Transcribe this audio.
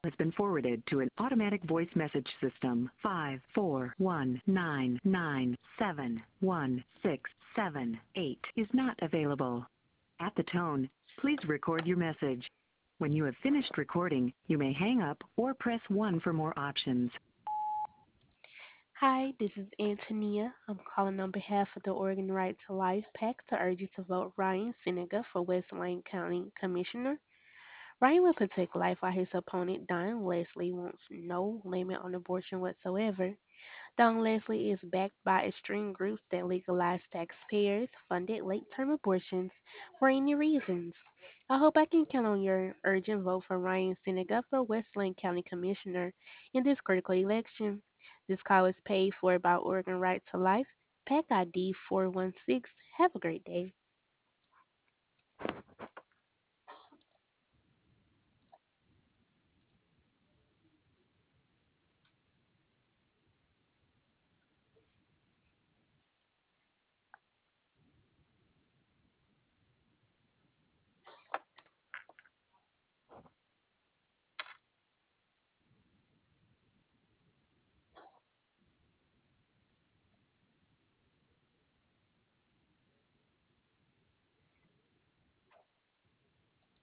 has been forwarded to an automatic voice message system. 54199711678 is not available. At the tone, please record your message. When you have finished recording, you may hang up or press 1 for more options. Hi, this is Antonia. I'm calling on behalf of the Oregon Right to Life PAC to urge you to vote Ryan Seneca for West Lane County Commissioner. Ryan will protect life while his opponent, Don Leslie, wants no limit on abortion whatsoever. Don Leslie is backed by extreme groups that legalize taxpayers funded late term abortions for any reasons. I hope I can count on your urgent vote for Ryan Seneca for Westland County Commissioner in this critical election. This call is paid for by Oregon Right to Life, PAC ID 416. Have a great day.